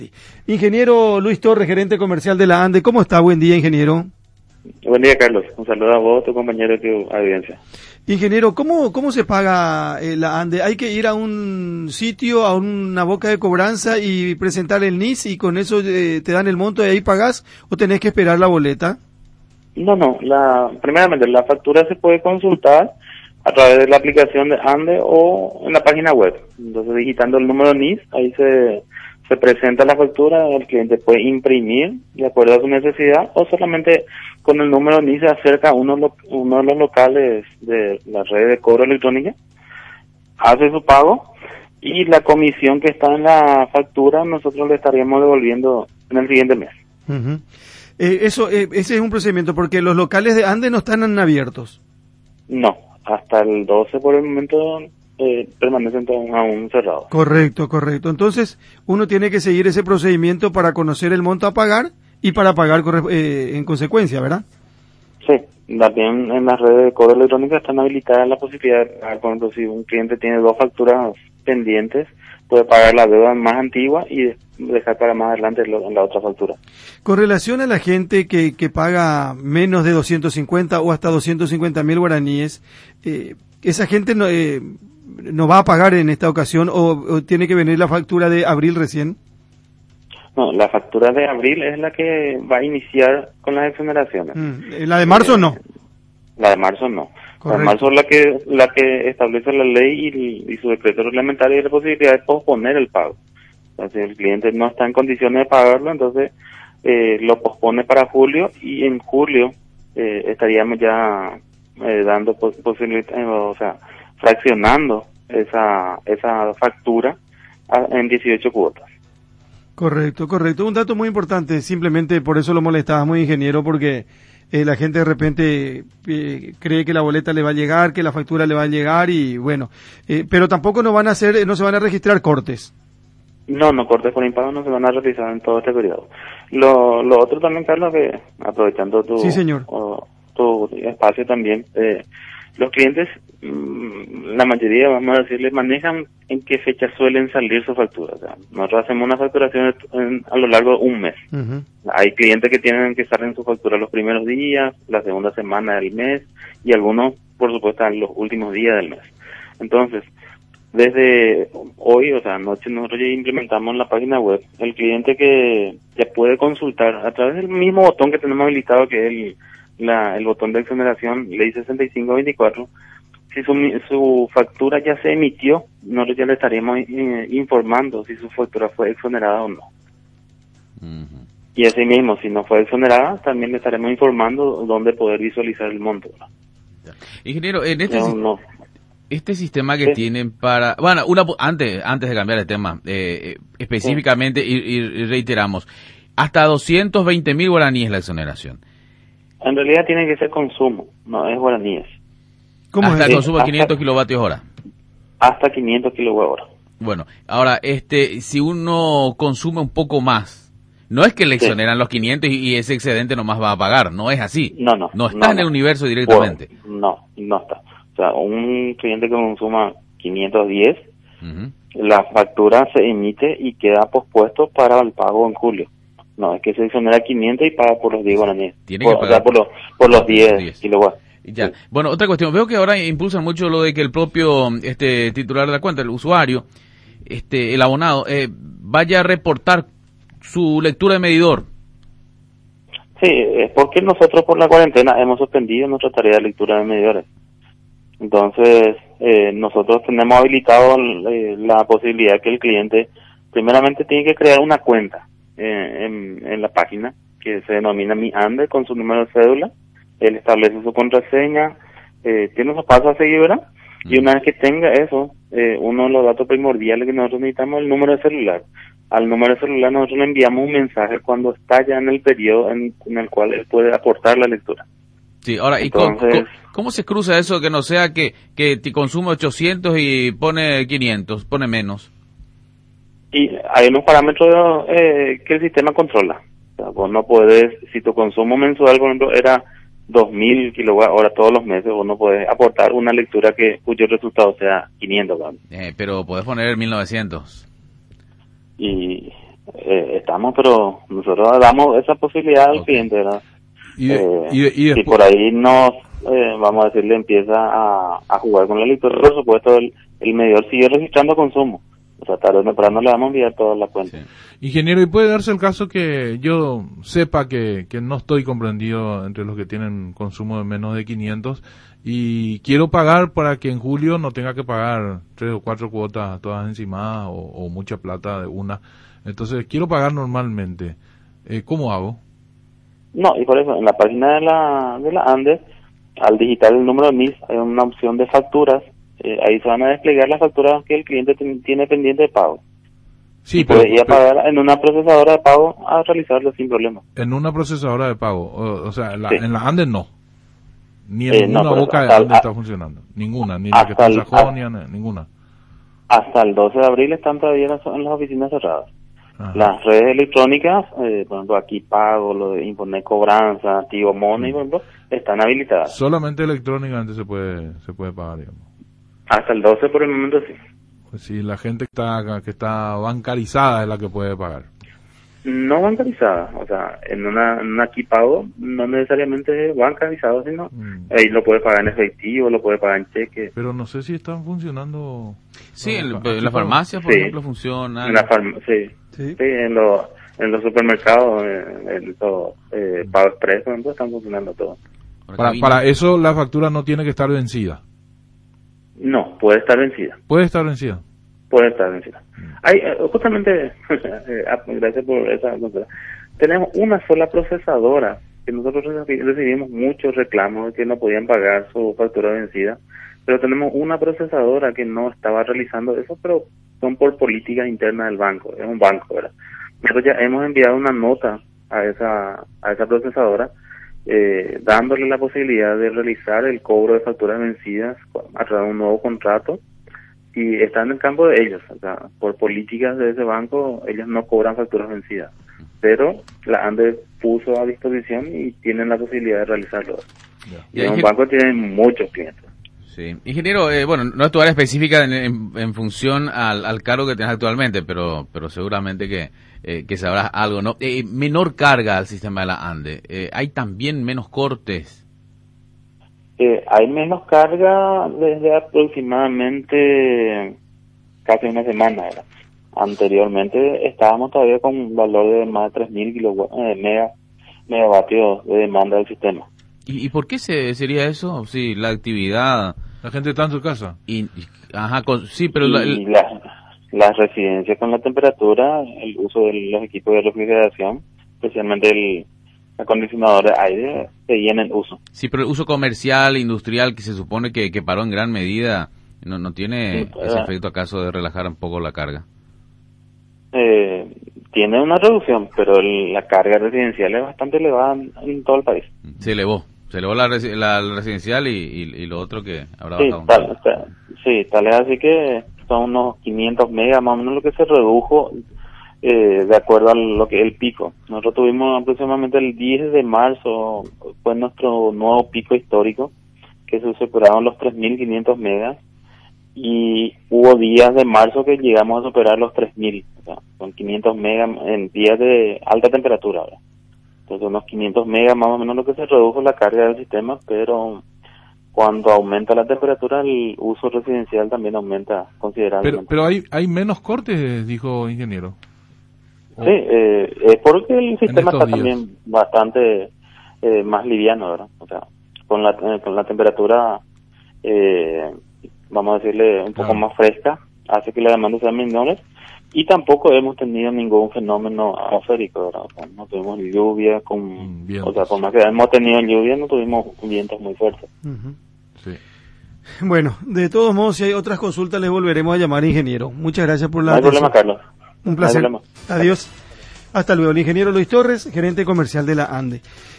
Ingeniero Luis Torres, gerente comercial de la ANDE. ¿Cómo está? Buen día, ingeniero. Buen día, Carlos. Un saludo a vos, tu compañero y tu audiencia. Ingeniero, ¿cómo se paga la ANDE? ¿Hay que ir a un sitio, a una boca de cobranza y presentar el NIS y con eso te dan el monto y ahí pagás o tenés que esperar la boleta? No. Primeramente, la factura se puede consultar a través de la aplicación de ANDE o en la página web. Entonces, digitando el número NIS, ahí se presenta la factura, el cliente puede imprimir de acuerdo a su necesidad o solamente con el número NIS se acerca a uno de los locales de la red de cobro electrónica, hace su pago y la comisión que está en la factura nosotros le estaríamos devolviendo en el siguiente mes. Uh-huh. Ese es un procedimiento porque los locales de ANDE no están abiertos. No, hasta el 12 por el momento permanecen aún cerrados. Correcto. Entonces, uno tiene que seguir ese procedimiento para conocer el monto a pagar y para pagar en consecuencia, ¿verdad? Sí, también en las redes de cobro electrónica están habilitadas la posibilidad de pagar. Por ejemplo, si un cliente tiene dos facturas pendientes, puede pagar la deuda más antigua y dejar para más adelante la otra factura. Con relación a la gente que paga menos de 250 o hasta 250.000 guaraníes, esa gente no va a pagar en esta ocasión o tiene que venir la factura de abril recién. No, la factura de abril es la que va a iniciar con las exoneraciones. ¿La de marzo no? La de marzo no. Correcto. La de marzo es la que establece la ley y su decreto reglamentario y la posibilidad de posponer el pago. Entonces, si el cliente no está en condiciones de pagarlo, entonces lo pospone para julio y en julio estaríamos ya dando fraccionando esa factura en 18 cuotas. Correcto. Un dato muy importante, simplemente por eso lo molestábamos, ingeniero, porque la gente de repente cree que la boleta le va a llegar, que la factura le va a llegar y bueno, pero tampoco no se van a registrar cortes. No, cortes por impago no se van a realizar en todo este periodo. Lo otro también, Carlos, que aprovechando Sí, señor. tu espacio también, los clientes, la mayoría, vamos a decirles, manejan en qué fecha suelen salir sus facturas. O sea, nosotros hacemos una facturación a lo largo de un mes. Uh-huh. Hay clientes que tienen que salen su factura los primeros días, la segunda semana del mes y algunos, por supuesto, en los últimos días del mes. Entonces, desde hoy, o sea, anoche nosotros ya implementamos en la página web el cliente que ya puede consultar a través del mismo botón que tenemos habilitado, que es el botón de exoneración, ley 6524. Si su factura ya se emitió, nosotros ya le estaríamos informando si su factura fue exonerada o no. Uh-huh. Y así mismo, si no fue exonerada, también le estaremos informando dónde poder visualizar el monto. Ingeniero, en este sistema que tienen para... Bueno, antes de cambiar el tema, específicamente, y reiteramos, hasta 220.000 guaraníes la exoneración. En realidad tiene que ser consumo, no es guaraníes. ¿Cómo hasta el consumo de 500 kilovatios hora? Hasta 500 kilovatios hora. Bueno, ahora, si uno consume un poco más, no es que le exoneran los 500 y ese excedente nomás va a pagar, no es así. No está en el universo directamente. No está. O sea, un cliente que consuma 510, uh-huh, la factura se emite y queda pospuesto para el pago en julio. No, es que se exonera 500 y paga por los 10 guaraníes. Tiene que pagar por los 10 kilowatts. Ya. Sí. Bueno, otra cuestión. Veo que ahora impulsan mucho lo de que el propio titular de la cuenta, el usuario, el abonado, vaya a reportar su lectura de medidor. Sí, es porque nosotros por la cuarentena hemos suspendido nuestra tarea de lectura de medidores. Entonces, nosotros tenemos habilitado la posibilidad que el cliente primeramente tiene que crear una cuenta en la página que se denomina Mi ANDE con su número de cédula. Él establece su contraseña, tiene unos pasos a seguir, ¿verdad? Y una vez que tenga eso, uno de los datos primordiales que nosotros necesitamos es el número de celular. Al número de celular nosotros le enviamos un mensaje cuando está ya en el periodo en el cual él puede aportar la lectura. Sí, ahora, entonces, ¿cómo se cruza eso que no sea que te consume 800 y pone 500, pone menos? Y hay unos parámetros que el sistema controla. O sea, vos no podés, si tu consumo mensual, por ejemplo, era 2.000 kilowatt-hora todos los meses, vos no podés aportar una lectura cuyo resultado sea 500. Pero podés poner 1.900. Y Estamos, pero nosotros damos esa posibilidad al cliente, ¿verdad? Y por ahí nos, vamos a decirle, empieza a jugar con la lectura, por supuesto, el medidor sigue registrando consumo. O sea, tarde o temprano le vamos a enviar toda la cuenta. Sí. Ingeniero, ¿y puede darse el caso que yo sepa que no estoy comprendido entre los que tienen consumo de menos de 500 y quiero pagar para que en julio no tenga que pagar 3 o 4 cuotas todas encimadas o mucha plata de una? Entonces, quiero pagar normalmente. ¿Cómo hago? No, y por eso, en la página de la Andes, al digitar el número de MIS, hay una opción de facturas. Ahí se van a desplegar las facturas que el cliente tiene pendiente de pago. Sí, y puede ir a pagar en una procesadora de pago a realizarlo sin problema. En una procesadora de pago, o sea, sí. En la Andes no. Ni en ninguna boca de Andes está funcionando. Ninguna, ni la que está en Sajonia, ninguna. Hasta el 12 de abril están todavía en las oficinas cerradas. Ajá. Las redes electrónicas, por ejemplo, Aquí Pago, lo de Imponer Cobranza, Tigo Money, por ejemplo, están habilitadas. Solamente electrónicamente se puede pagar, digamos. Hasta el 12 por el momento sí. Pues sí, la gente que está bancarizada es la que puede pagar. No bancarizada, o sea, en una Aquí Pago no necesariamente bancarizado, sino ahí lo puede pagar en efectivo, lo puede pagar en cheque. Pero no sé si están funcionando. Sí, en la farmacia, por ejemplo, funciona. En la sí, en los supermercados, en los Pago Express, por ejemplo, están funcionando todos. Para eso la factura no tiene que estar vencida. No, puede estar vencida. ¿Puede estar vencida? Puede estar vencida. Hay, justamente, gracias por esa cosa. Tenemos una sola procesadora, que nosotros recibimos muchos reclamos de que no podían pagar su factura vencida, pero tenemos una procesadora que no estaba realizando eso, pero son por política interna del banco, es un banco, ¿verdad? Nosotros ya hemos enviado una nota a esa procesadora, dándole la posibilidad de realizar el cobro de facturas vencidas a través de un nuevo contrato, y está en el campo de ellos, o sea, por políticas de ese banco, ellos no cobran facturas vencidas, pero la ANDE puso a disposición y tienen la posibilidad de realizarlo. Y en un banco tienen muchos clientes. Sí. Ingeniero, bueno, no es tu área específica en función al cargo que tienes actualmente, pero seguramente que sabrás algo, ¿no? Menor carga al sistema de la ANDE. ¿Hay también menos cortes? Hay menos carga desde aproximadamente casi una semana. Anteriormente estábamos todavía con un valor de más de 3.000 megavatios de demanda del sistema. ¿Y por qué sería eso? Sí, la actividad... La gente está en su casa. Sí, pero... Las residencias con la temperatura, el uso de los equipos de refrigeración, especialmente el acondicionador de aire, seguían en uso. Sí, pero el uso comercial, industrial, que se supone que paró en gran medida, ¿no tiene ese efecto acaso de relajar un poco la carga? Tiene una reducción, pero la carga residencial es bastante elevada en todo el país. Se elevó la residencial y lo otro que habrá bajado. Tal es así que son unos 500 megas más o menos lo que se redujo de acuerdo a lo que el pico. Nosotros tuvimos aproximadamente el 10 de marzo, fue nuestro nuevo pico histórico, que se superaron los 3.500 megas, y hubo días de marzo que llegamos a superar los 3.000, o sea, con 500 megas en días de alta temperatura, ¿verdad? Entonces unos 500 megas más o menos lo que se redujo la carga del sistema, pero cuando aumenta la temperatura el uso residencial también aumenta considerablemente. Pero hay menos cortes, dijo ingeniero. Sí, es porque el sistema está también bastante más liviano, ¿verdad? O sea, con la temperatura, vamos a decirle, un poco más fresca, hace que la demanda sea menor, y tampoco hemos tenido ningún fenómeno atmosférico, ¿verdad? O sea, no tuvimos lluvia, o sea, por más que hemos tenido lluvia, no tuvimos vientos muy fuertes. Uh-huh. Sí. Bueno, de todos modos, si hay otras consultas, les volveremos a llamar, ingeniero. Muchas gracias por la atención. No hay problema, Carlos. Un placer. Adiós. Hasta luego. El ingeniero Luis Torres, gerente comercial de la ANDE.